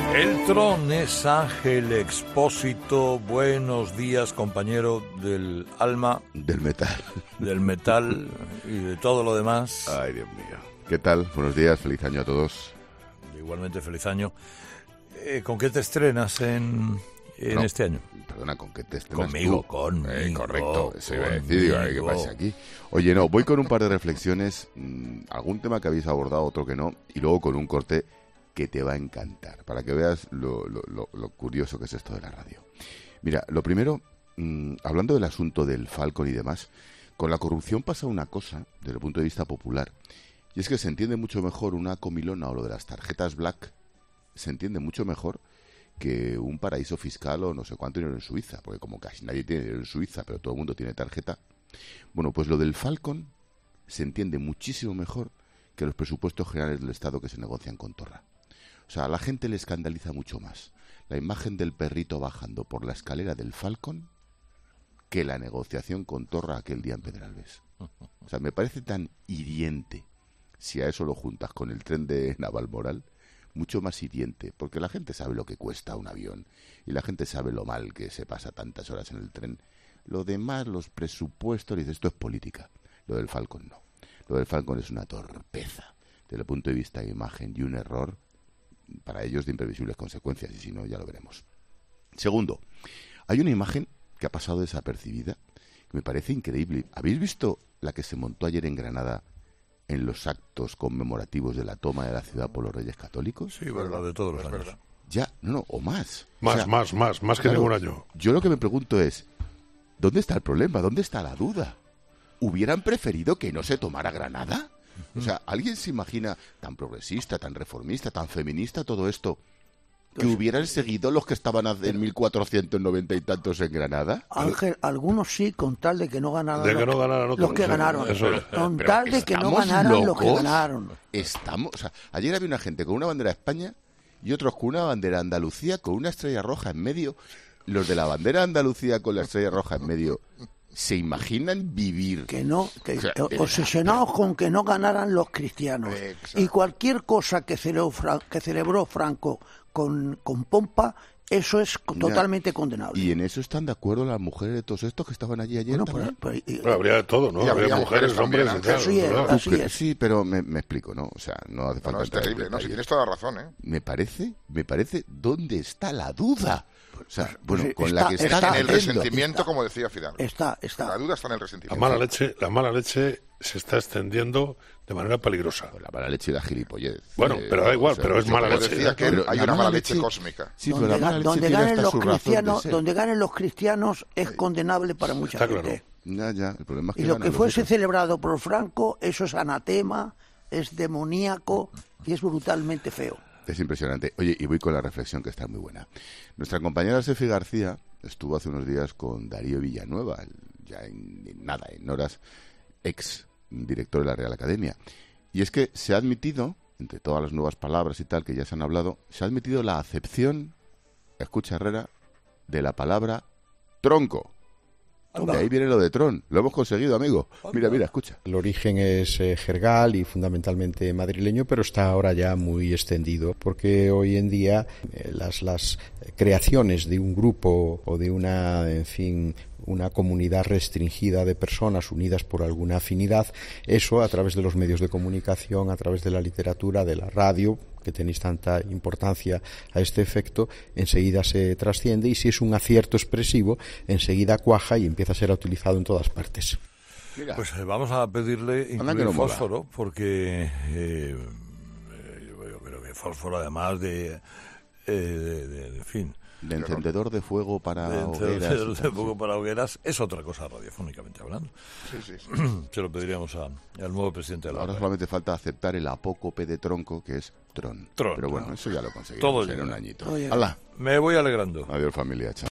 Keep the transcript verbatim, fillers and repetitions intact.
El Tron es Ángel Expósito. Buenos días, compañero del alma. Del metal. Del metal y de todo lo demás. Ay, Dios mío. ¿Qué tal? Buenos días, feliz año a todos. Igualmente, feliz año. Eh, ¿Con qué te estrenas en, en no, este año? Perdona, ¿con qué te estrenas Conmigo, tú? conmigo. Eh, correcto, eso iba a conmigo. decir, digo, a ver qué pasa aquí. Oye, no, voy con un par de reflexiones, mmm, algún tema que habéis abordado, otro que no, y luego con un corte que te va a encantar, para que veas lo, lo, lo, lo curioso que es esto de la radio. Mira, lo primero, mmm, hablando del asunto del Falcon y demás, con la corrupción pasa una cosa, desde el punto de vista popular, y es que se entiende mucho mejor una comilona o lo de las tarjetas black, se entiende mucho mejor que un paraíso fiscal o no sé cuánto dinero en Suiza, porque como casi nadie tiene dinero en Suiza, pero todo el mundo tiene tarjeta. Bueno, pues lo del Falcon se entiende muchísimo mejor que los presupuestos generales del Estado que se negocian con Torra. O sea, a la gente le escandaliza mucho más la imagen del perrito bajando por la escalera del Falcon que la negociación con Torra aquel día en Pedralbes. O sea, me parece tan hiriente, si a eso lo juntas con el tren de Navalmoral, mucho más hiriente, porque la gente sabe lo que cuesta un avión y la gente sabe lo mal que se pasa tantas horas en el tren. Lo demás, los presupuestos, dices, esto es política. Lo del Falcon no. Lo del Falcon es una torpeza desde el punto de vista de imagen y un error para ellos de imprevisibles consecuencias, y si no, ya lo veremos. Segundo, hay una imagen que ha pasado desapercibida que me parece increíble. ¿Habéis visto la que se montó ayer en Granada en los actos conmemorativos de la toma de la ciudad por los Reyes Católicos? Sí, verdad, de todos los es años. verdad. Ya, no, no, o más. Más, O sea, más, más, más que claro, ningún año. Yo lo que me pregunto es, ¿dónde está el problema? ¿Dónde está la duda? ¿Hubieran preferido que no se tomara Granada? O sea, ¿alguien se imagina tan progresista, tan reformista, tan feminista todo esto, que hubieran seguido los que estaban en mil cuatrocientos noventa y tantos en Granada? Ángel, algunos sí, con tal de que no ganaran De que los, no ganaran los otros, que sí, ganaron. eso es. Con Pero tal de que no ¿estamos ganaran los que locos? ganaron. Estamos, o sea, ayer había una gente con una bandera de España y otros con una bandera de Andalucía con una estrella roja en medio. Los de la bandera de Andalucía con la estrella roja en medio, ¿se imaginan vivir? Que no, que, O sea, que de obsesionados con que no ganaran los cristianos. Exacto. Y cualquier cosa que celebró, Fra- que celebró Franco con, con pompa, eso es co- Ya. totalmente condenable. Y en eso están de acuerdo las mujeres de todos estos que estaban allí ayer Bueno, también. pues, pues, y- Bueno, habría de todo, ¿no? Y Habría habría mujeres, mujeres hombres y también, tal. así es, ¿verdad? así es. Sí, pero me, me explico, ¿no? O sea, no hace falta No, es entrar en terrible, no, detalle. si tienes toda la razón, ¿eh? Me parece, me parece, ¿dónde está la duda? O sea, bueno, pues con está- la que está están En el haciendo. resentimiento, como decía Fidel. está, La está. duda está en el La resentimiento. mala leche, la mala leche se está extendiendo de manera peligrosa. La mala leche y la gilipollez. Bueno, Eh, pero da igual, o sea, pero es yo mala Como leche. decía que Pero hay la una mala mala leche leche- cósmica. Sí, pero donde, la mala ga- leche donde tiene ganen hasta los su razón de cristianos, ser. donde ganen los cristianos es condenable para mucha Está gente. claro. Ya, ya, el problema es que Y lo ganan que los fuese otros. celebrado por Franco, eso es anatema, es demoníaco y es brutalmente feo. Es impresionante. Oye, y voy con la reflexión que está muy buena. Nuestra compañera Sefi García estuvo hace unos días con Darío Villanueva, el- ya en, en nada, en horas, ex director de la Real Academia. Y es que se ha admitido, entre todas las nuevas palabras y tal que ya se han hablado, se ha admitido la acepción, escucha Herrera, de la palabra tronco. De ahí viene lo de tron. Lo hemos conseguido, amigo. Mira, mira, escucha. El origen es eh, jergal y fundamentalmente madrileño, pero está ahora ya muy extendido, porque hoy en día eh, las, las creaciones de un grupo o de una, en fin, una comunidad restringida de personas unidas por alguna afinidad, eso a través de los medios de comunicación, a través de la literatura, de la radio, que tenéis tanta importancia a este efecto, enseguida se trasciende y si es un acierto expresivo, enseguida cuaja y empieza a ser utilizado en todas partes. Mira. Pues eh, vamos a pedirle Anda que incluir no mola. fósforo, porque eh, eh, yo creo que fósforo además de, eh, de, de, de en fin, De encendedor de fuego para de, hogueras. de- y de tal. fuego para hogueras es otra cosa radiofónicamente hablando. Sí, sí, sí. Se lo pediríamos a- al nuevo presidente de la Ahora radio. solamente falta aceptar el apócope de tronco, que es tron. Tron, Pero bueno, claro. eso ya lo conseguiremos Todo en un llega. añito. Todo llega. ¡Hala! Me voy alegrando. Adiós, familia. Chao.